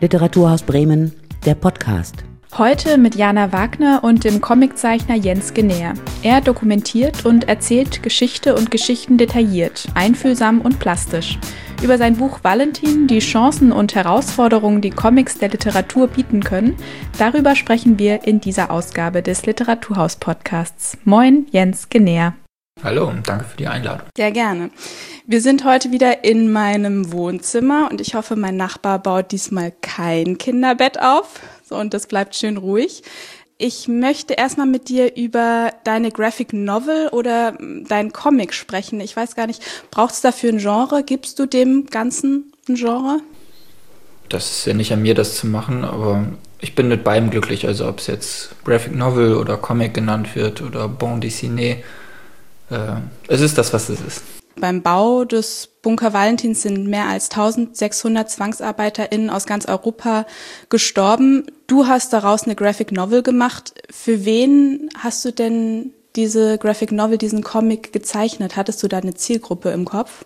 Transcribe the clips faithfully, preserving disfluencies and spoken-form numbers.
Literaturhaus Bremen, der Podcast. Heute mit Jana Wagner und dem Comiczeichner Jens Gener. Er dokumentiert und erzählt Geschichte und Geschichten detailliert, einfühlsam und plastisch. Über sein Buch Valentin, die Chancen und Herausforderungen, die Comics der Literatur bieten können, darüber sprechen wir in dieser Ausgabe des Literaturhaus-Podcasts. Moin, Jens Gener. Hallo und danke für die Einladung. Sehr gerne. Wir sind heute wieder in meinem Wohnzimmer und ich hoffe, mein Nachbar baut diesmal kein Kinderbett auf. So, und das bleibt schön ruhig. Ich möchte erstmal mit dir über deine Graphic Novel oder deinen Comic sprechen. Ich weiß gar nicht, braucht es dafür ein Genre? Gibst du dem Ganzen ein Genre? Das ist ja nicht an mir, das zu machen, aber ich bin mit beidem glücklich. Also ob es jetzt Graphic Novel oder Comic genannt wird oder Bande dessinée, äh, es ist das, was es ist. Beim Bau des Bunker Valentins sind mehr als eintausendsechshundert ZwangsarbeiterInnen aus ganz Europa gestorben. Du hast daraus eine Graphic Novel gemacht. Für wen hast du denn diese Graphic Novel, diesen Comic gezeichnet? Hattest du da eine Zielgruppe im Kopf?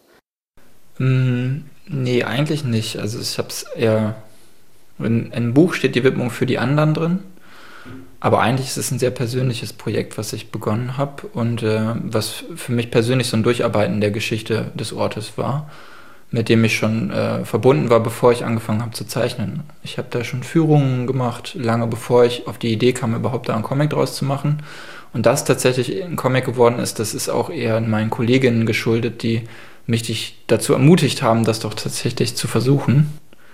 Mm, nee, eigentlich nicht. Also ich habe es eher... In einem Buch steht die Widmung für die anderen drin. Aber eigentlich ist es ein sehr persönliches Projekt, was ich begonnen habe und äh, was für mich persönlich so ein Durcharbeiten der Geschichte des Ortes war, mit dem ich schon äh, verbunden war, bevor ich angefangen habe zu zeichnen. Ich habe da schon Führungen gemacht, lange bevor ich auf die Idee kam, überhaupt da einen Comic draus zu machen. Und das tatsächlich ein Comic geworden ist, das ist auch eher meinen Kolleginnen geschuldet, die mich dazu ermutigt haben, das doch tatsächlich zu versuchen.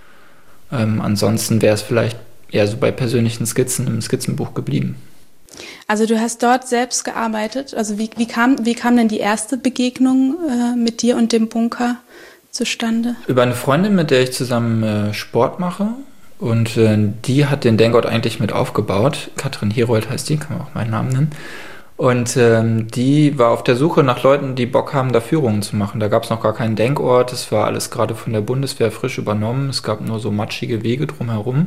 Ähm, ansonsten wäre es vielleicht eher so bei persönlichen Skizzen im Skizzenbuch geblieben. Also du hast dort selbst gearbeitet. Also wie, wie, kam, wie kam denn die erste Begegnung äh, mit dir und dem Bunker zustande? Über eine Freundin, mit der ich zusammen äh, Sport mache. Und äh, die hat den Denkort eigentlich mit aufgebaut. Katrin Herold heißt die, kann man auch meinen Namen nennen. Und ähm, die war auf der Suche nach Leuten, die Bock haben, da Führungen zu machen. Da gab es noch gar keinen Denkort. Es war alles gerade von der Bundeswehr frisch übernommen. Es gab nur so matschige Wege drumherum.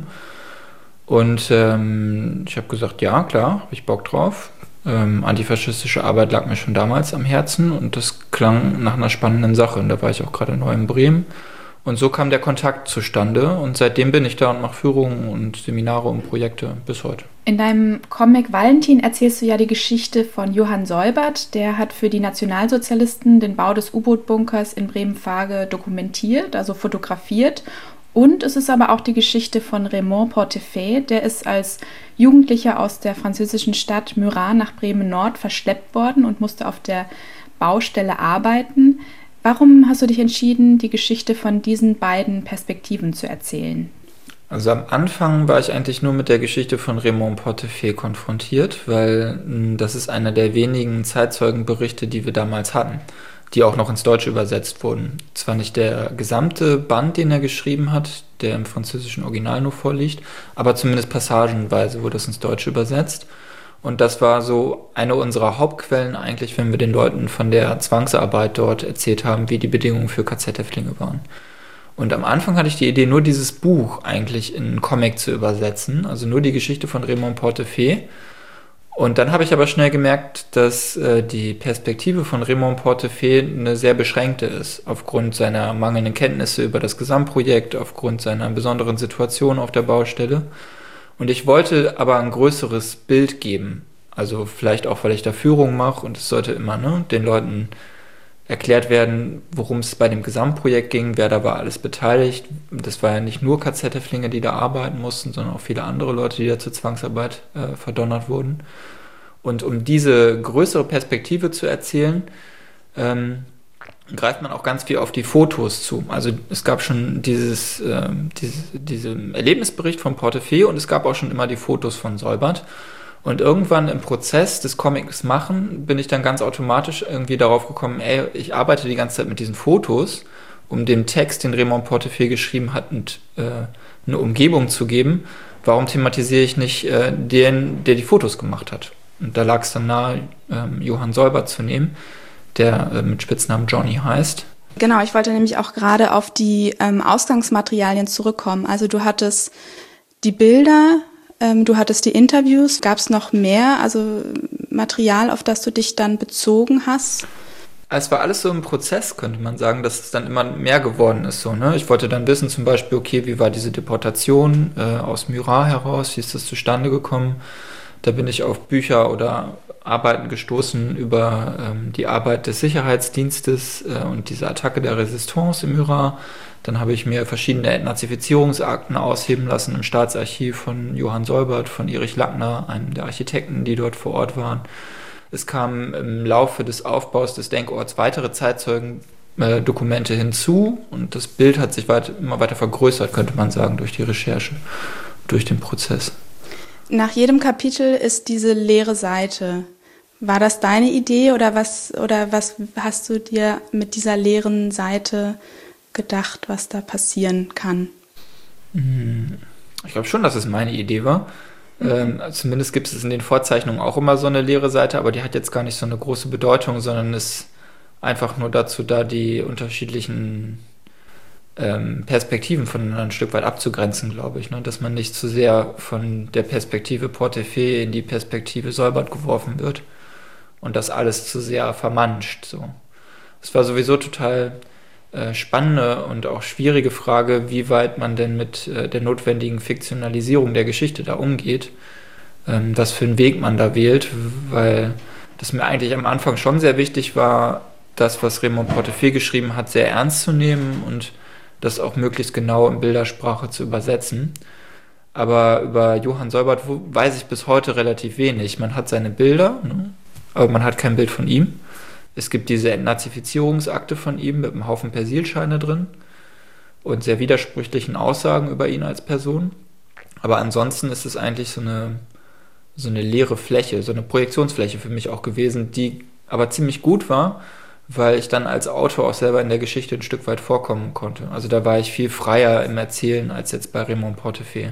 Und ähm, ich habe gesagt, ja, klar, habe ich Bock drauf. Ähm, antifaschistische Arbeit lag mir schon damals am Herzen und das klang nach einer spannenden Sache. Und da war ich auch gerade neu in Bremen. Und so kam der Kontakt zustande und seitdem bin ich da und mache Führungen und Seminare und Projekte bis heute. In deinem Comic Valentin erzählst du ja die Geschichte von Johann Solbert. Der hat für die Nationalsozialisten den Bau des U-Boot-Bunkers in Bremen-Fage dokumentiert, also fotografiert. Und es ist aber auch die Geschichte von Raymond Portefeuille, der ist als Jugendlicher aus der französischen Stadt Murat nach Bremen-Nord verschleppt worden und musste auf der Baustelle arbeiten. Warum hast du dich entschieden, die Geschichte von diesen beiden Perspektiven zu erzählen? Also am Anfang war ich eigentlich nur mit der Geschichte von Raymond Portefeuille konfrontiert, weil mh, das ist einer der wenigen Zeitzeugenberichte, die wir damals hatten, die auch noch ins Deutsche übersetzt wurden. Zwar nicht der gesamte Band, den er geschrieben hat, der im französischen Original nur vorliegt, aber zumindest passagenweise wurde das ins Deutsche übersetzt. Und das war so eine unserer Hauptquellen eigentlich, wenn wir den Leuten von der Zwangsarbeit dort erzählt haben, wie die Bedingungen für K Z-Häftlinge waren. Und am Anfang hatte ich die Idee, nur dieses Buch eigentlich in einen Comic zu übersetzen, also nur die Geschichte von Raymond Portefeuille. Und dann habe ich aber schnell gemerkt, dass äh, die Perspektive von Raymond Portefeuille eine sehr beschränkte ist, aufgrund seiner mangelnden Kenntnisse über das Gesamtprojekt, aufgrund seiner besonderen Situation auf der Baustelle. Und ich wollte aber ein größeres Bild geben, also vielleicht auch, weil ich da Führung mache und es sollte immer ne, den Leuten erklärt werden, worum es bei dem Gesamtprojekt ging, wer da war alles beteiligt. Das war ja nicht nur K Z-Häftlinge, die da arbeiten mussten, sondern auch viele andere Leute, die da zur Zwangsarbeit äh, verdonnert wurden. Und um diese größere Perspektive zu erzählen, ähm, greift man auch ganz viel auf die Fotos zu. Also es gab schon dieses, äh, diese, diesen Erlebnisbericht von Portefeuille und es gab auch schon immer die Fotos von Solbert. Und irgendwann im Prozess des Comics machen, bin ich dann ganz automatisch irgendwie darauf gekommen, ey, ich arbeite die ganze Zeit mit diesen Fotos, um dem Text, den Raymond Portefeuille geschrieben hat, und, äh, eine Umgebung zu geben. Warum thematisiere ich nicht äh, den, der die Fotos gemacht hat? Und da lag es dann nahe, ähm, Johann Solbert zu nehmen, der äh, mit Spitznamen Johnny heißt. Genau, ich wollte nämlich auch gerade auf die ähm, Ausgangsmaterialien zurückkommen. Also du hattest die Bilder, ähm, du hattest die Interviews. Gab es noch mehr, also Material, auf das du dich dann bezogen hast? Es war alles so im Prozess, könnte man sagen, dass es dann immer mehr geworden ist. So, ne? Ich wollte dann wissen, zum Beispiel, okay, wie war diese Deportation äh, aus Murat heraus, wie ist das zustande gekommen? Da bin ich auf Bücher oder Arbeiten gestoßen über ähm, die Arbeit des Sicherheitsdienstes äh, und diese Attacke der Resistance im Murat. Dann habe ich mir verschiedene Entnazifizierungsakten ausheben lassen im Staatsarchiv von Johann Seubert, von Erich Lackner, einem der Architekten, die dort vor Ort waren. Es kamen im Laufe des Aufbaus des Denkorts weitere Zeitzeugendokumente äh, hinzu und das Bild hat sich weit, immer weiter vergrößert, könnte man sagen, durch die Recherche, durch den Prozess. Nach jedem Kapitel ist diese leere Seite. War das deine Idee oder was, oder was hast du dir mit dieser leeren Seite gedacht, was da passieren kann? Ich glaube schon, dass es meine Idee war. Mhm. Ähm, zumindest gibt es in den Vorzeichnungen auch immer so eine leere Seite, aber die hat jetzt gar nicht so eine große Bedeutung, sondern ist einfach nur dazu da, die unterschiedlichen ähm, Perspektiven voneinander ein Stück weit abzugrenzen, glaube ich. Ne? Dass man nicht zu sehr von der Perspektive Portefeuille in die Perspektive Seubert geworfen wird und das alles zu sehr vermanscht. So. Es war sowieso total äh, spannende und auch schwierige Frage, wie weit man denn mit äh, der notwendigen Fiktionalisierung der Geschichte da umgeht, ähm, was für einen Weg man da wählt, weil das mir eigentlich am Anfang schon sehr wichtig war, das, was Raymond Portefeuille geschrieben hat, sehr ernst zu nehmen und das auch möglichst genau in Bildersprache zu übersetzen. Aber über Johann Seubert weiß ich bis heute relativ wenig. Man hat seine Bilder, ne? Aber man hat kein Bild von ihm. Es gibt diese Entnazifizierungsakte von ihm mit einem Haufen Persilscheine drin und sehr widersprüchlichen Aussagen über ihn als Person. Aber ansonsten ist es eigentlich so eine, so eine leere Fläche, so eine Projektionsfläche für mich auch gewesen, die aber ziemlich gut war, weil ich dann als Autor auch selber in der Geschichte ein Stück weit vorkommen konnte. Also da war ich viel freier im Erzählen als jetzt bei Raymond Portefeuille.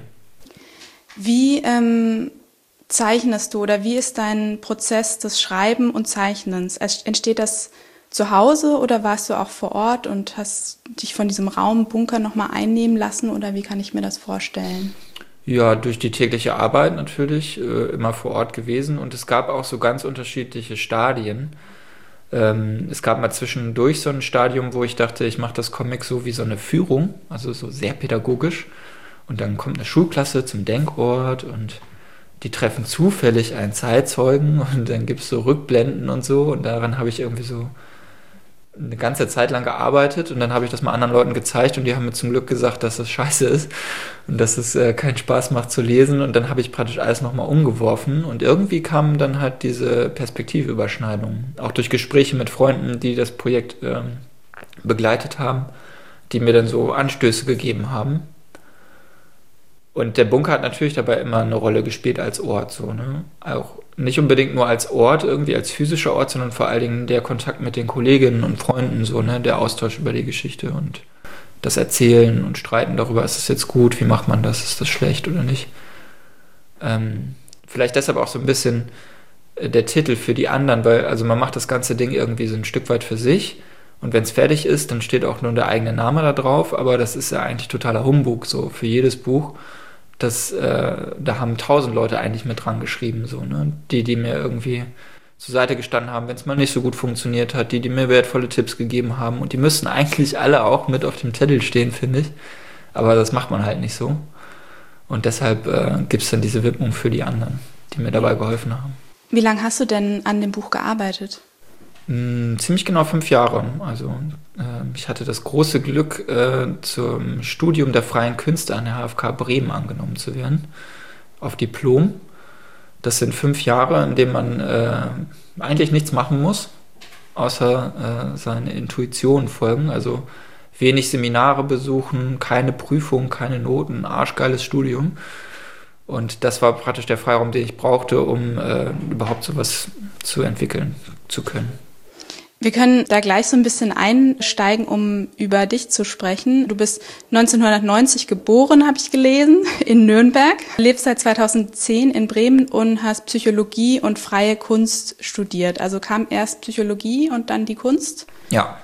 Wie ähm, zeichnest du oder wie ist dein Prozess des Schreiben und Zeichnens? Entsteht das zu Hause oder warst du auch vor Ort und hast dich von diesem Raum Bunker nochmal einnehmen lassen oder wie kann ich mir das vorstellen? Ja, durch die tägliche Arbeit natürlich, äh, immer vor Ort gewesen und es gab auch so ganz unterschiedliche Stadien. Ähm, es gab mal zwischendurch so ein Stadium, wo ich dachte, ich mache das Comic so wie so eine Führung, also so sehr pädagogisch und dann kommt eine Schulklasse zum Denkort und die treffen zufällig einen Zeitzeugen und dann gibt es so Rückblenden und so und daran habe ich irgendwie so eine ganze Zeit lang gearbeitet und dann habe ich das mal anderen Leuten gezeigt und die haben mir zum Glück gesagt, dass das scheiße ist und dass es äh, keinen Spaß macht zu lesen und dann habe ich praktisch alles nochmal umgeworfen und irgendwie kam dann halt diese Perspektivüberschneidung, auch durch Gespräche mit Freunden, die das Projekt ähm, begleitet haben, die mir dann so Anstöße gegeben haben. Und der Bunker hat natürlich dabei immer eine Rolle gespielt als Ort, so, ne? Auch nicht unbedingt nur als Ort, irgendwie als physischer Ort, sondern vor allen Dingen der Kontakt mit den Kolleginnen und Freunden, so, ne? Der Austausch über die Geschichte und das Erzählen und Streiten darüber, ist es jetzt gut, wie macht man das, ist das schlecht oder nicht. Ähm, vielleicht deshalb auch so ein bisschen der Titel für die anderen, weil also man macht das ganze Ding irgendwie so ein Stück weit für sich und wenn es fertig ist, dann steht auch nur der eigene Name da drauf, aber das ist ja eigentlich totaler Humbug, so, für jedes Buch. Das, äh, da haben tausend Leute eigentlich mit dran geschrieben, so, ne? Die, die mir irgendwie zur Seite gestanden haben, wenn es mal nicht so gut funktioniert hat, die, die mir wertvolle Tipps gegeben haben und die müssten eigentlich alle auch mit auf dem Zettel stehen, finde ich, aber das macht man halt nicht so und deshalb äh, gibt es dann diese Widmung für die anderen, die mir dabei geholfen haben. Wie lange hast du denn an dem Buch gearbeitet? Hm, ziemlich genau fünf Jahre. Also äh, ich hatte das große Glück, äh, zum Studium der freien Künste an der H F K Bremen angenommen zu werden, auf Diplom. Das sind fünf Jahre, in denen man äh, eigentlich nichts machen muss, außer äh, seine Intuition folgen. Also wenig Seminare besuchen, keine Prüfung, keine Noten, arschgeiles Studium. Und das war praktisch der Freiraum, den ich brauchte, um äh, überhaupt sowas zu entwickeln zu können. Wir können da gleich so ein bisschen einsteigen, um über dich zu sprechen. Du bist neunzehnhundertneunzig geboren, habe ich gelesen, in Nürnberg. Lebst seit zweitausendzehn in Bremen und hast Psychologie und freie Kunst studiert. Also kam erst Psychologie und dann die Kunst? Ja.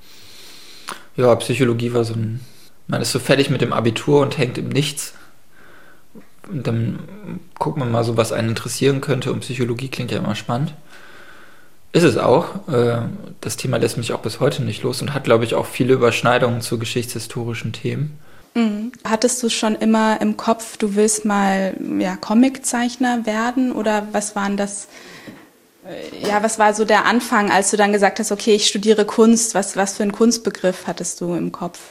Ja, Psychologie war so ein... Man ist so fertig mit dem Abitur und hängt im Nichts. Und dann guckt man mal so, was einen interessieren könnte. Und Psychologie klingt ja immer spannend. Ist es auch. Das Thema lässt mich auch bis heute nicht los und hat, glaube ich, auch viele Überschneidungen zu geschichtshistorischen Themen. Mhm. Hattest du schon immer im Kopf, du willst mal ja, Comiczeichner werden oder was waren das? Ja, was war so der Anfang, als du dann gesagt hast, okay, ich studiere Kunst? Was, was für einen Kunstbegriff hattest du im Kopf?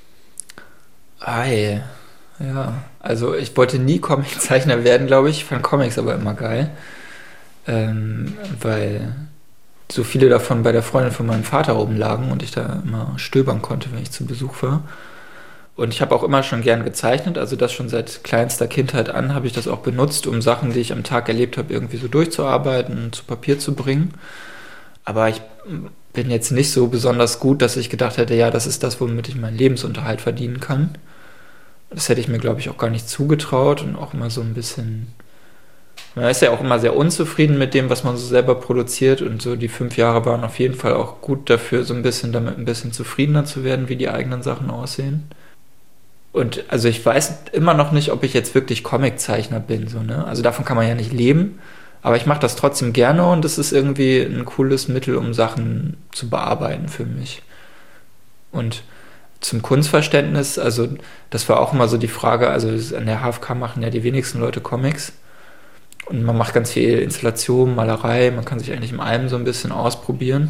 Ei, ja. Also ich wollte nie Comiczeichner werden, glaube ich. Ich fand Comics aber immer geil. Ähm, weil so viele davon bei der Freundin von meinem Vater oben lagen und ich da immer stöbern konnte, wenn ich zu Besuch war. Und ich habe auch immer schon gern gezeichnet, also das schon seit kleinster Kindheit an habe ich das auch benutzt, um Sachen, die ich am Tag erlebt habe, irgendwie so durchzuarbeiten und zu Papier zu bringen. Aber ich bin jetzt nicht so besonders gut, dass ich gedacht hätte, ja, das ist das, womit ich meinen Lebensunterhalt verdienen kann. Das hätte ich mir, glaube ich, auch gar nicht zugetraut und auch immer so ein bisschen... Man ist ja auch immer sehr unzufrieden mit dem, was man so selber produziert und so die fünf Jahre waren auf jeden Fall auch gut dafür, so ein bisschen damit ein bisschen zufriedener zu werden, wie die eigenen Sachen aussehen. Und also ich weiß immer noch nicht, ob ich jetzt wirklich Comiczeichner bin. So, ne? Also davon kann man ja nicht leben. Aber ich mache das trotzdem gerne und das ist irgendwie ein cooles Mittel, um Sachen zu bearbeiten für mich. Und zum Kunstverständnis, also das war auch immer so die Frage, also an der H F K machen ja die wenigsten Leute Comics. Und man macht ganz viel Installation, Malerei, man kann sich eigentlich in allem so ein bisschen ausprobieren.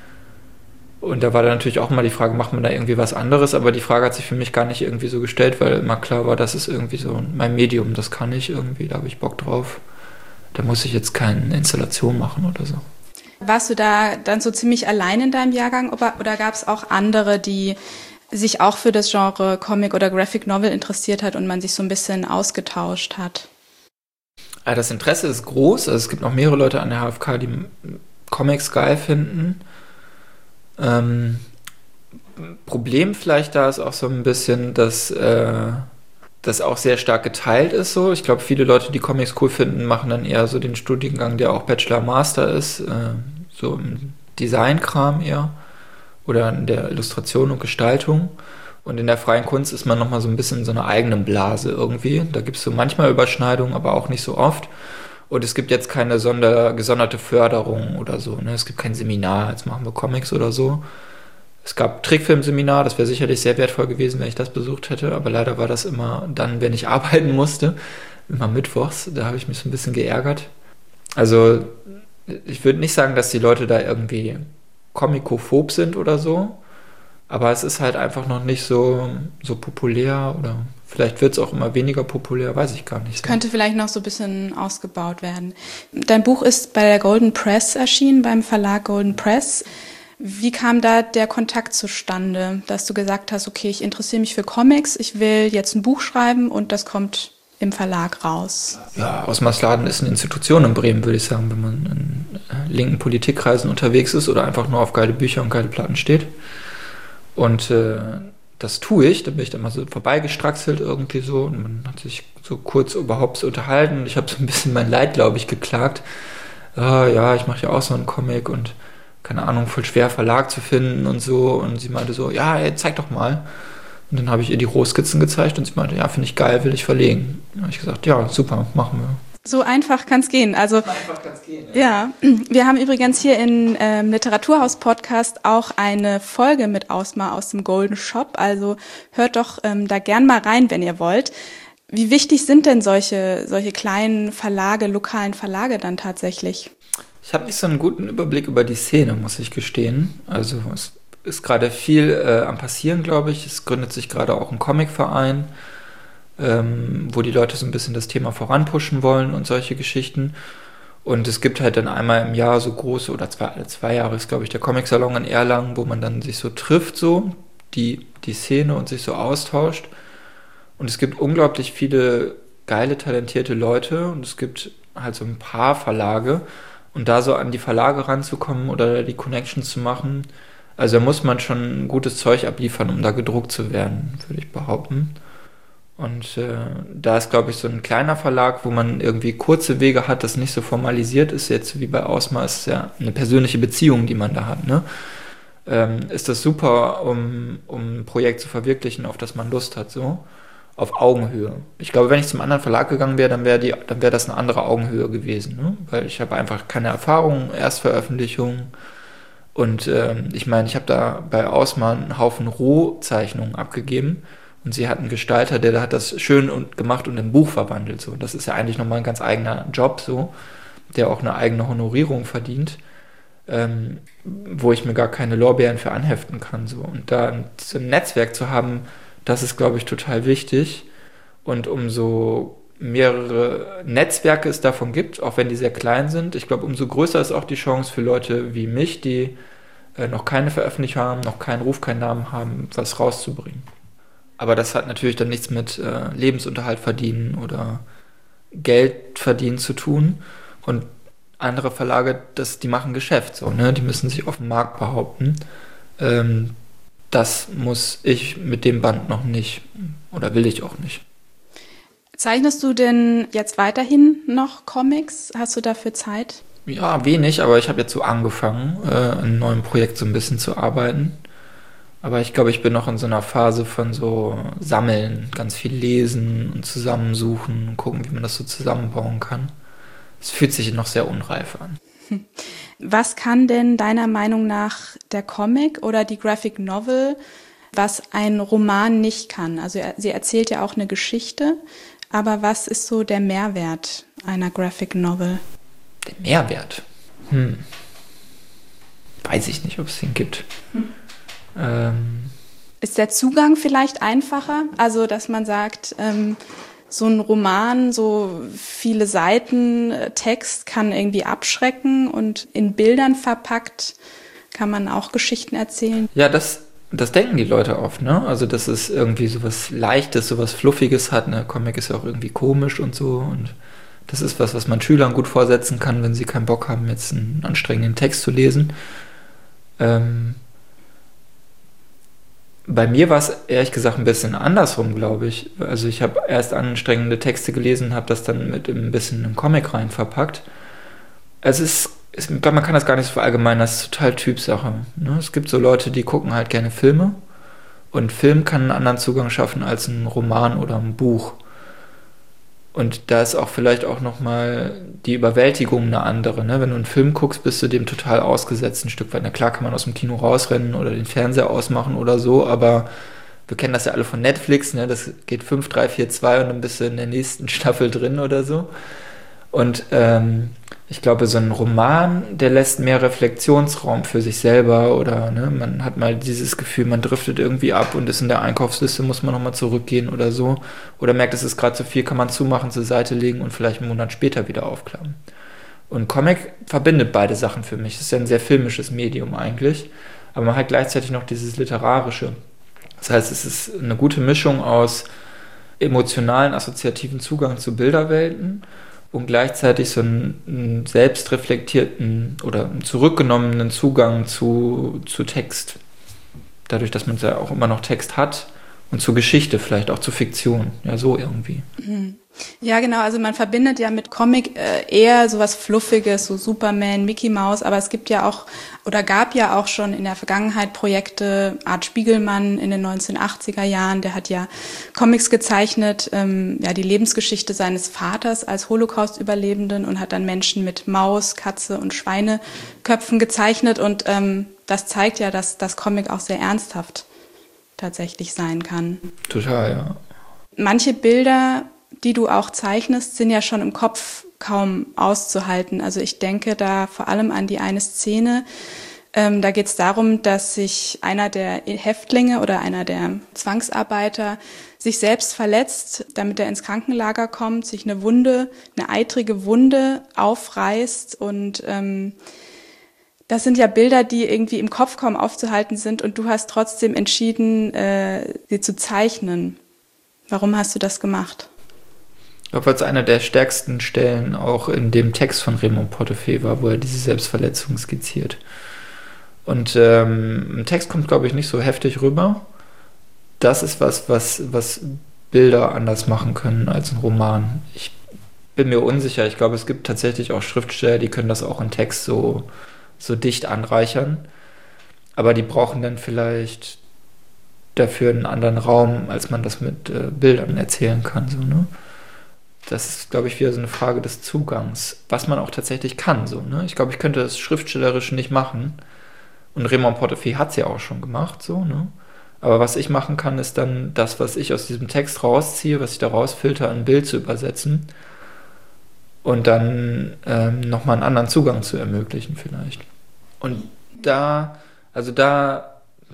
Und da war dann natürlich auch immer die Frage, macht man da irgendwie was anderes? Aber die Frage hat sich für mich gar nicht irgendwie so gestellt, weil immer klar war, das ist irgendwie so mein Medium, das kann ich irgendwie, da habe ich Bock drauf. Da muss ich jetzt keine Installation machen oder so. Warst du da dann so ziemlich allein in deinem Jahrgang oder, oder gab es auch andere, die sich auch für das Genre Comic oder Graphic Novel interessiert hat und man sich so ein bisschen ausgetauscht hat? Also das Interesse ist groß, also es gibt noch mehrere Leute an der H F K, die Comics geil finden. Ähm, Problem vielleicht da ist auch so ein bisschen, dass äh, das auch sehr stark geteilt ist so. Ich glaube, viele Leute, die Comics cool finden, machen dann eher so den Studiengang, der auch Bachelor Master ist, äh, so im Designkram eher oder in der Illustration und Gestaltung. Und in der freien Kunst ist man nochmal so ein bisschen in so einer eigenen Blase irgendwie. Da gibt es so manchmal Überschneidungen, aber auch nicht so oft. Und es gibt jetzt keine sonder, gesonderte Förderung oder so. Ne? Es gibt kein Seminar, jetzt machen wir Comics oder so. Es gab Trickfilmseminar, das wäre sicherlich sehr wertvoll gewesen, wenn ich das besucht hätte. Aber leider war das immer dann, wenn ich arbeiten musste, immer mittwochs. Da habe ich mich so ein bisschen geärgert. Also ich würde nicht sagen, dass die Leute da irgendwie komikophob sind oder so. Aber es ist halt einfach noch nicht so, so populär oder vielleicht wird es auch immer weniger populär, weiß ich gar nicht. Es könnte vielleicht noch so ein bisschen ausgebaut werden. Dein Buch ist bei der Golden Press erschienen, beim Verlag Golden Press. Wie kam da der Kontakt zustande, dass du gesagt hast, okay, ich interessiere mich für Comics, ich will jetzt ein Buch schreiben und das kommt im Verlag raus? Ja, Osmarsladen ist eine Institution in Bremen, würde ich sagen, wenn man in linken Politikkreisen unterwegs ist oder einfach nur auf geile Bücher und geile Platten steht. Und äh, das tue ich, da bin ich dann mal so vorbeigestraxelt irgendwie so und man hat sich so kurz überhaupt so unterhalten. Ich habe so ein bisschen mein Leid, glaube ich, geklagt. Ah, ja, ich mache ja auch so einen Comic und keine Ahnung, voll schwer Verlag zu finden und so. Und sie meinte so, ja, ey, zeig doch mal. Und dann habe ich ihr die Rohskizzen gezeigt und sie meinte, ja, finde ich geil, will ich verlegen. Dann habe ich gesagt, ja, super, machen wir. So einfach kann es gehen. Also, einfach kann's gehen, ja. Ja, wir haben übrigens hier in ähm, Literaturhaus-Podcast auch eine Folge mit Ausmar aus dem Golden Shop. Also hört doch ähm, da gern mal rein, wenn ihr wollt. Wie wichtig sind denn solche, solche kleinen Verlage, lokalen Verlage dann tatsächlich? Ich habe nicht so einen guten Überblick über die Szene, muss ich gestehen. Also es ist gerade viel äh, am Passieren, glaube ich. Es gründet sich gerade auch ein Comicverein, ähm, wo die Leute so ein bisschen das Thema voranpushen wollen und solche Geschichten. Und es gibt halt dann einmal im Jahr so große, oder zwei, alle zwei Jahre ist, glaube ich, der Comic-Salon in Erlangen, wo man dann sich so trifft, so die, die Szene und sich so austauscht. Und es gibt unglaublich viele geile, talentierte Leute und es gibt halt so ein paar Verlage. Und da so an die Verlage ranzukommen oder die Connections zu machen, also da muss man schon ein gutes Zeug abliefern, um da gedruckt zu werden, würde ich behaupten. Und äh, da ist, glaube ich, so ein kleiner Verlag, wo man irgendwie kurze Wege hat, das nicht so formalisiert ist, jetzt wie bei Ausmar, ist ja eine persönliche Beziehung, die man da hat, ne? Ähm, ist das super, um, um ein Projekt zu verwirklichen, auf das man Lust hat, so. auf Augenhöhe. Ich glaube, wenn ich zum anderen Verlag gegangen wäre, dann wäre die, dann wäre das eine andere Augenhöhe gewesen, ne? Weil ich habe einfach keine Erfahrung, Erstveröffentlichung. Und ähm, ich meine, ich habe da bei Ausmann einen Haufen Rohzeichnungen abgegeben und sie hat einen Gestalter, der hat das schön und gemacht und in ein Buch verwandelt. So. Das ist ja eigentlich nochmal ein ganz eigener Job, so, der auch eine eigene Honorierung verdient, ähm, wo ich mir gar keine Lorbeeren für anheften kann. So. Und da ein, so ein Netzwerk zu haben, das ist, glaube ich, total wichtig. Und umso mehrere Netzwerke es davon gibt, auch wenn die sehr klein sind, ich glaube, umso größer ist auch die Chance für Leute wie mich, die äh, noch keine Veröffentlichung haben, noch keinen Ruf, keinen Namen haben, was rauszubringen. Aber das hat natürlich dann nichts mit äh, Lebensunterhalt verdienen oder Geld verdienen zu tun. Und andere Verlage, das, die machen Geschäft, so, ne? Die müssen sich auf dem Markt behaupten. Ähm, das muss ich mit dem Band noch nicht oder will ich auch nicht. Zeichnest du denn jetzt weiterhin noch Comics? Hast du dafür Zeit? Ja, wenig, aber ich habe jetzt so angefangen, äh, an einem neuen Projekt so ein bisschen zu arbeiten. Aber ich glaube, ich bin noch in so einer Phase von so Sammeln, ganz viel lesen und zusammensuchen und gucken, wie man das so zusammenbauen kann. Es fühlt sich noch sehr unreif an. Was kann denn deiner Meinung nach der Comic oder die Graphic Novel, was ein Roman nicht kann? Also sie erzählt ja auch eine Geschichte. Aber was ist so der Mehrwert einer Graphic Novel? Der Mehrwert? Hm. Weiß ich nicht, ob es den gibt. Hm. Ähm. Ist der Zugang vielleicht einfacher? Also, dass man sagt, ähm, so ein Roman, so viele Seiten Text kann irgendwie abschrecken und in Bildern verpackt kann man auch Geschichten erzählen? Ja, das... Das denken die Leute oft, ne? Also, dass es irgendwie so was Leichtes, so was Fluffiges hat. Ne? Comic ist ja auch irgendwie komisch und so. Und das ist was, was man Schülern gut vorsetzen kann, wenn sie keinen Bock haben, jetzt einen anstrengenden Text zu lesen. Ähm Bei mir war es ehrlich gesagt ein bisschen andersrum, glaube ich. Also, ich habe erst anstrengende Texte gelesen, habe das dann mit ein bisschen einen Comic rein verpackt. Es ist Ich glaube, man kann das gar nicht so verallgemeinern, das ist total Typsache. Ne? Es gibt so Leute, die gucken halt gerne Filme und Film kann einen anderen Zugang schaffen als ein Roman oder ein Buch. Und da ist auch vielleicht auch nochmal die Überwältigung eine andere. Ne? Wenn du einen Film guckst, bist du dem total ausgesetzt ein Stück weit. Na klar kann man aus dem Kino rausrennen oder den Fernseher ausmachen oder so, aber wir kennen das ja alle von Netflix, ne? Das geht fünf, drei, vier, zwei und dann bist du in der nächsten Staffel drin oder so. Und ähm, ich glaube, so ein Roman, der lässt mehr Reflexionsraum für sich selber oder ne, man hat mal dieses Gefühl, man driftet irgendwie ab und ist in der Einkaufsliste, muss man nochmal zurückgehen oder so. Oder merkt, es ist gerade zu viel, kann man zumachen, zur Seite legen und vielleicht einen Monat später wieder aufklappen. Und Comic verbindet beide Sachen für mich. Das ist ja ein sehr filmisches Medium eigentlich, aber man hat gleichzeitig noch dieses Literarische. Das heißt, es ist eine gute Mischung aus emotionalen, assoziativen Zugang zu Bilderwelten und gleichzeitig so einen, einen selbstreflektierten oder einen zurückgenommenen Zugang zu, zu Text. Dadurch, dass man ja auch immer noch Text hat und zu Geschichte, vielleicht auch zu Fiktion. Ja, so irgendwie. Ja, genau. Also man verbindet ja mit Comic äh, eher sowas Fluffiges, so Superman, Mickey Mouse. Aber es gibt ja auch oder gab ja auch schon in der Vergangenheit Projekte, Art Spiegelmann in den neunzehnhundertachtziger Jahren, der hat ja Comics gezeichnet, ähm, ja die Lebensgeschichte seines Vaters als Holocaust-Überlebenden und hat dann Menschen mit Maus, Katze und Schweineköpfen gezeichnet. Und ähm, das zeigt ja, dass das Comic auch sehr ernsthaft tatsächlich sein kann. Total, ja. Manche Bilder, die du auch zeichnest, sind ja schon im Kopf kaum auszuhalten. Also ich denke da vor allem an die eine Szene. Ähm, da geht es darum, dass sich einer der Häftlinge oder einer der Zwangsarbeiter sich selbst verletzt, damit er ins Krankenlager kommt, sich eine Wunde, eine eitrige Wunde aufreißt. Und ähm, das sind ja Bilder, die irgendwie im Kopf kaum aufzuhalten sind. Und du hast trotzdem entschieden, äh, sie zu zeichnen. Warum hast du das gemacht? Ich glaube, weil es eine der stärksten Stellen auch in dem Text von Raymond Portefeuille war, wo er diese Selbstverletzung skizziert. Und ähm, im Text kommt, glaube ich, nicht so heftig rüber. Das ist was, was, was Bilder anders machen können als ein Roman. Ich bin mir unsicher. Ich glaube, es gibt tatsächlich auch Schriftsteller, die können das auch in Text so, so dicht anreichern. Aber die brauchen dann vielleicht dafür einen anderen Raum, als man das mit äh, Bildern erzählen kann. So, ne? Das ist, glaube ich, wieder so eine Frage des Zugangs, was man auch tatsächlich kann. So, ne? Ich glaube, ich könnte das schriftstellerisch nicht machen. Und Raymond Portefeuille hat es ja auch schon gemacht. So, ne? Aber was ich machen kann, ist dann das, was ich aus diesem Text rausziehe, was ich da rausfilter, in ein Bild zu übersetzen und dann ähm, nochmal einen anderen Zugang zu ermöglichen vielleicht. Und da, also da,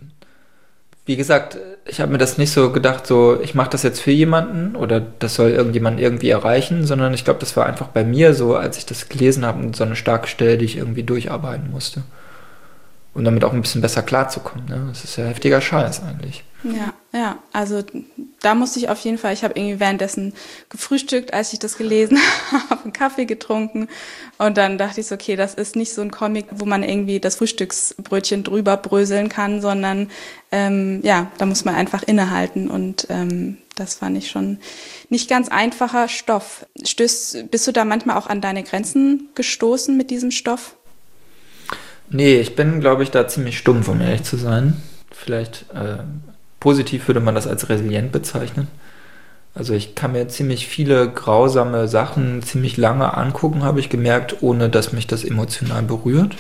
wie gesagt, ich habe mir das nicht so gedacht, so ich mache das jetzt für jemanden oder das soll irgendjemand irgendwie erreichen, sondern ich glaube, das war einfach bei mir so, als ich das gelesen habe, so eine starke Stelle, die ich irgendwie durcharbeiten musste. Um damit auch ein bisschen besser klarzukommen. Ne? Das ist ja heftiger Scheiß eigentlich. Ja, ja, also da musste ich auf jeden Fall, ich habe irgendwie währenddessen gefrühstückt, als ich das gelesen habe, einen Kaffee getrunken und dann dachte ich so, okay, das ist nicht so ein Comic, wo man irgendwie das Frühstücksbrötchen drüber bröseln kann, sondern ähm, ja, da muss man einfach innehalten und ähm, das fand ich schon nicht ganz einfacher Stoff. Stößt, bist du da manchmal auch an deine Grenzen gestoßen mit diesem Stoff? Nee, ich bin, glaube ich, da ziemlich stumpf, um ehrlich zu sein. Vielleicht äh, positiv würde man das als resilient bezeichnen. Also ich kann mir ziemlich viele grausame Sachen ziemlich lange angucken, habe ich gemerkt, ohne dass mich das emotional berührt.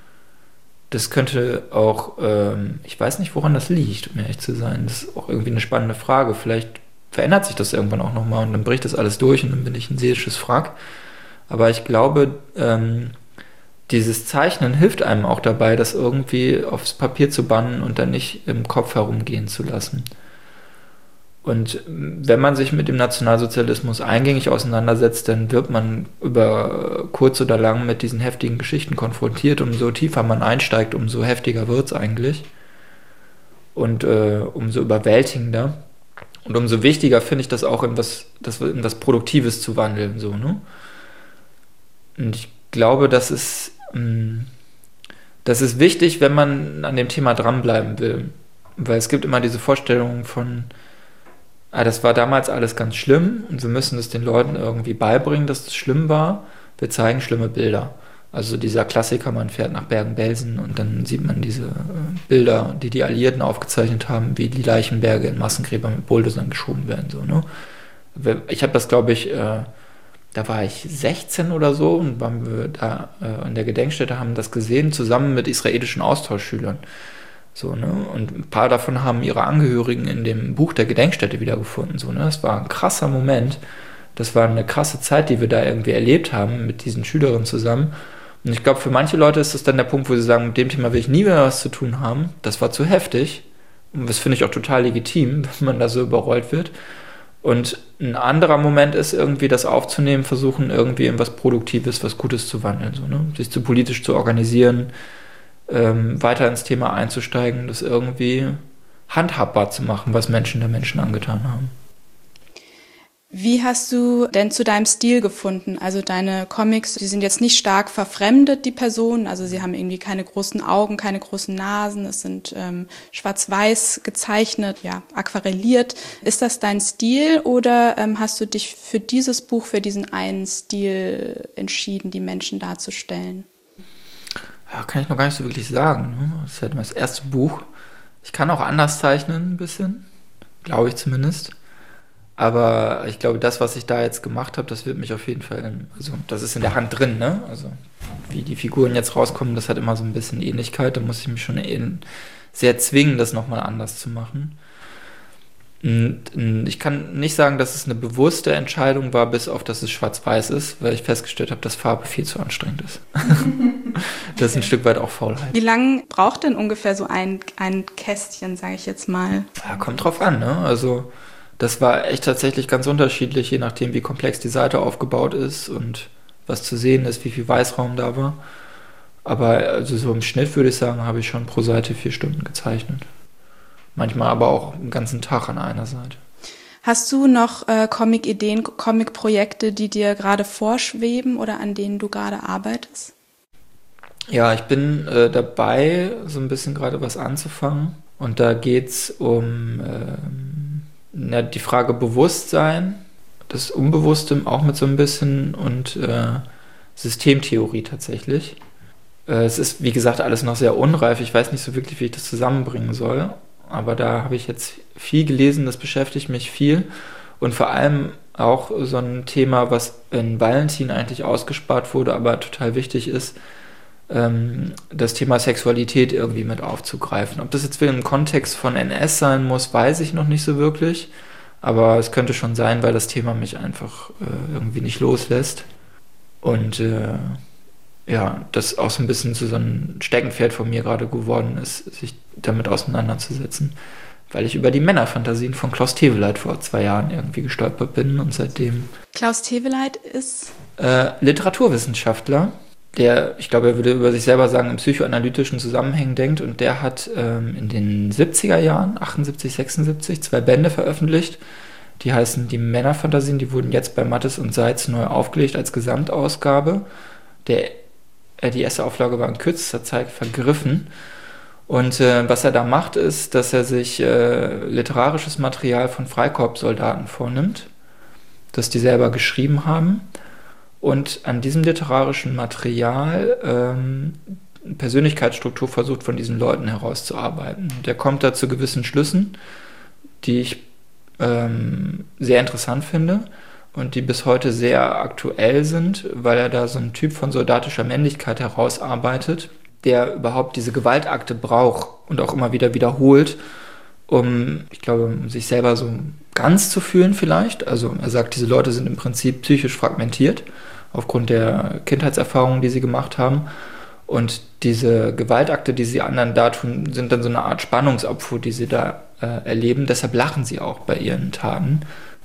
Das könnte auch, ähm, ich weiß nicht, woran das liegt, um ehrlich zu sein. Das ist auch irgendwie eine spannende Frage. Vielleicht verändert sich das irgendwann auch nochmal und dann bricht das alles durch und dann bin ich ein seelisches Wrack. Aber ich glaube, ähm, dieses Zeichnen hilft einem auch dabei, das irgendwie aufs Papier zu bannen und dann nicht im Kopf herumgehen zu lassen. Und wenn man sich mit dem Nationalsozialismus eingängig auseinandersetzt, dann wird man über kurz oder lang mit diesen heftigen Geschichten konfrontiert. Umso tiefer man einsteigt, umso heftiger wird es eigentlich. Und äh, umso überwältigender. Und umso wichtiger finde ich das auch, in was, das, in was Produktives zu wandeln. So, ne? Und ich glaube, das ist, mh, das ist wichtig, wenn man an dem Thema dranbleiben will. Weil es gibt immer diese Vorstellung von, ah, das war damals alles ganz schlimm und wir müssen es den Leuten irgendwie beibringen, dass es schlimm war. Wir zeigen schlimme Bilder. Also dieser Klassiker, man fährt nach Bergen-Belsen und dann sieht man diese äh, Bilder, die die Alliierten aufgezeichnet haben, wie die Leichenberge in Massengräber mit Bulldozern geschoben werden. So, ne? Ich habe das, glaube ich, äh, da war ich sechzehn oder so und waren wir da äh, an der Gedenkstätte, haben das gesehen, zusammen mit israelischen Austauschschülern. So, ne? Und ein paar davon haben ihre Angehörigen in dem Buch der Gedenkstätte wiedergefunden. So, ne? Das war ein krasser Moment. Das war eine krasse Zeit, die wir da irgendwie erlebt haben mit diesen Schülerinnen zusammen. Und ich glaube, für manche Leute ist das dann der Punkt, wo sie sagen, mit dem Thema will ich nie mehr was zu tun haben. Das war zu heftig. Und das finde ich auch total legitim, wenn man da so überrollt wird. Und ein anderer Moment ist irgendwie, das aufzunehmen, versuchen irgendwie in was Produktives, was Gutes zu wandeln. So, ne? Sich zu politisch zu organisieren, ähm, weiter ins Thema einzusteigen, das irgendwie handhabbar zu machen, was Menschen der Menschen angetan haben. Wie hast du denn zu deinem Stil gefunden? Also deine Comics, die sind jetzt nicht stark verfremdet, die Personen. Also sie haben irgendwie keine großen Augen, keine großen Nasen. Es sind ähm, schwarz-weiß gezeichnet, ja, aquarelliert. Ist das dein Stil oder ähm, hast du dich für dieses Buch, für diesen einen Stil entschieden, die Menschen darzustellen? Ja, kann ich noch gar nicht so wirklich sagen. Ne? Das ist halt das erste Buch. Ich kann auch anders zeichnen ein bisschen, glaube ich zumindest. Aber ich glaube, das, was ich da jetzt gemacht habe, das wird mich auf jeden Fall, also das ist in der Hand drin, ne? Also wie die Figuren jetzt rauskommen, das hat immer so ein bisschen Ähnlichkeit. Da muss ich mich schon sehr zwingen, das nochmal anders zu machen. Und ich kann nicht sagen, dass es eine bewusste Entscheidung war, bis auf, dass es schwarz-weiß ist, weil ich festgestellt habe, dass Farbe viel zu anstrengend ist. Das ist ein Stück weit auch Faulheit. Wie lange braucht denn ungefähr so ein, ein Kästchen, sage ich jetzt mal? Ja, kommt drauf an, ne? Also das war echt tatsächlich ganz unterschiedlich, je nachdem, wie komplex die Seite aufgebaut ist und was zu sehen ist, wie viel Weißraum da war. Aber also so im Schnitt würde ich sagen, habe ich schon pro Seite vier Stunden gezeichnet. Manchmal aber auch einen ganzen Tag an einer Seite. Hast du noch äh, Comic-Ideen, Comic-Projekte, die dir gerade vorschweben oder an denen du gerade arbeitest? Ja, ich bin äh, dabei, so ein bisschen gerade was anzufangen. Und da geht es um ähm, na, die Frage Bewusstsein, das Unbewusste auch mit so ein bisschen und äh, Systemtheorie tatsächlich. Äh, es ist, wie gesagt, alles noch sehr unreif. Ich weiß nicht so wirklich, wie ich das zusammenbringen soll. aber da habe ich jetzt viel gelesen, das beschäftigt mich viel. Und vor allem auch so ein Thema, was in Valentin eigentlich ausgespart wurde, aber total wichtig ist, ähm, das Thema Sexualität irgendwie mit aufzugreifen. Ob das jetzt im Kontext von N S sein muss, weiß ich noch nicht so wirklich. Aber es könnte schon sein, weil das Thema mich einfach äh, irgendwie nicht loslässt. Und äh, ja, das auch so ein bisschen zu so einem Steckenpferd von mir gerade geworden ist, sich damit auseinanderzusetzen. Weil ich über die Männerfantasien von Klaus Teweleit vor zwei Jahren irgendwie gestolpert bin und seitdem... Klaus Teweleit ist? Äh, Literaturwissenschaftler, der, ich glaube, er würde über sich selber sagen, in psychoanalytischen Zusammenhängen denkt, und der hat ähm, in den siebziger Jahren, achtundsiebzig, sechsundsiebzig, zwei Bände veröffentlicht, die heißen Die Männerfantasien, die wurden jetzt bei Mattes und Seitz neu aufgelegt als Gesamtausgabe. Der, äh, die erste Auflage war in kürzester Zeit vergriffen. Und äh, was er da macht, ist, dass er sich äh, literarisches Material von Freikorpssoldaten vornimmt, das die selber geschrieben haben, und an diesem literarischen Material ähm, Persönlichkeitsstruktur versucht, von diesen Leuten herauszuarbeiten. Der kommt da zu gewissen Schlüssen, die ich ähm, sehr interessant finde und die bis heute sehr aktuell sind, weil er da so einen Typ von soldatischer Männlichkeit herausarbeitet, der überhaupt diese Gewaltakte braucht und auch immer wieder wiederholt, um, ich glaube, um sich selber so ganz zu fühlen vielleicht. Also er sagt, diese Leute sind im Prinzip psychisch fragmentiert, aufgrund der Kindheitserfahrungen, die sie gemacht haben. Und diese Gewaltakte, die sie anderen da tun, sind dann so eine Art Spannungsabfuhr, die sie da äh, erleben. Deshalb lachen sie auch bei ihren Taten.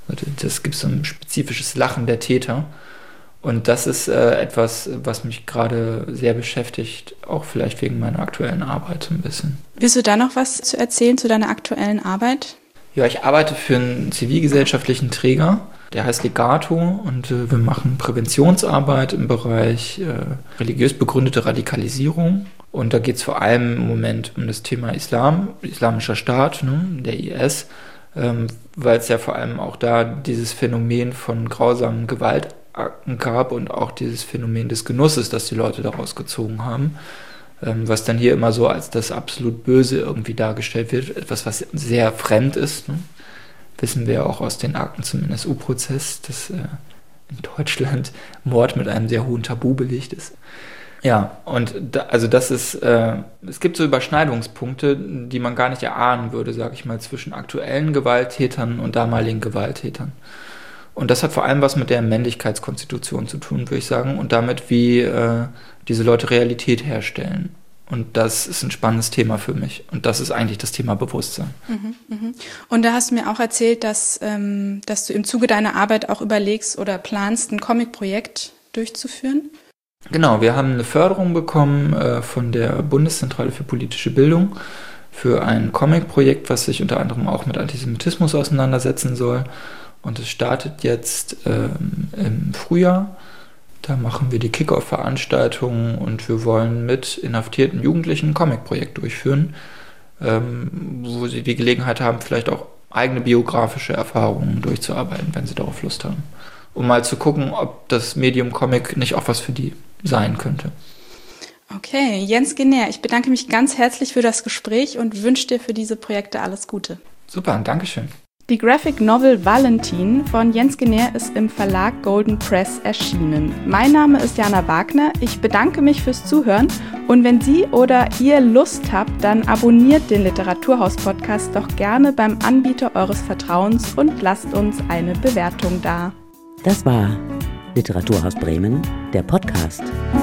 Das gibt so ein spezifisches Lachen der Täter. Und das ist äh, etwas, was mich gerade sehr beschäftigt, auch vielleicht wegen meiner aktuellen Arbeit ein bisschen. Willst du da noch was zu erzählen zu deiner aktuellen Arbeit? Ja, ich arbeite für einen zivilgesellschaftlichen Träger, der heißt Legato, und äh, wir machen Präventionsarbeit im Bereich äh, religiös begründete Radikalisierung. Und da geht es vor allem im Moment um das Thema Islam, Islamischer Staat, ne, der I S, ähm, weil es ja vor allem auch da dieses Phänomen von grausamen Gewaltakten gab und auch dieses Phänomen des Genusses, das die Leute daraus gezogen haben, ähm, was dann hier immer so als das absolut Böse irgendwie dargestellt wird, etwas, was sehr fremd ist, ne? Wissen wir ja auch aus den Akten zum N S U-Prozess, dass äh, in Deutschland Mord mit einem sehr hohen Tabu belegt ist. Ja, und da, also das ist, äh, es gibt so Überschneidungspunkte, die man gar nicht erahnen würde, sage ich mal, zwischen aktuellen Gewalttätern und damaligen Gewalttätern. Und das hat vor allem was mit der Männlichkeitskonstitution zu tun, würde ich sagen, und damit, wie äh, diese Leute Realität herstellen. Und das ist ein spannendes Thema für mich. Und das ist eigentlich das Thema Bewusstsein. Mhm, mhm. Und da hast du mir auch erzählt, dass, ähm, dass du im Zuge deiner Arbeit auch überlegst oder planst, ein Comic-Projekt durchzuführen. Genau, wir haben eine Förderung bekommen äh, von der Bundeszentrale für politische Bildung für ein Comic-Projekt, was sich unter anderem auch mit Antisemitismus auseinandersetzen soll. Und es startet jetzt ähm, im Frühjahr. Da machen wir die Kick-Off-Veranstaltungen und wir wollen mit inhaftierten Jugendlichen ein Comic-Projekt durchführen, ähm, wo sie die Gelegenheit haben, vielleicht auch eigene biografische Erfahrungen durchzuarbeiten, wenn sie darauf Lust haben. Um mal zu gucken, ob das Medium Comic nicht auch was für die sein könnte. Okay, Jens Genähr, ich bedanke mich ganz herzlich für das Gespräch und wünsche dir für diese Projekte alles Gute. Super, Dankeschön. Die Graphic Novel Valentin von Jens Genähr ist im Verlag Golden Press erschienen. Mein Name ist Jana Wagner. Ich bedanke mich fürs Zuhören und wenn Sie oder ihr Lust habt, dann abonniert den Literaturhaus-Podcast doch gerne beim Anbieter eures Vertrauens und lasst uns eine Bewertung da. Das war Literaturhaus Bremen, der Podcast.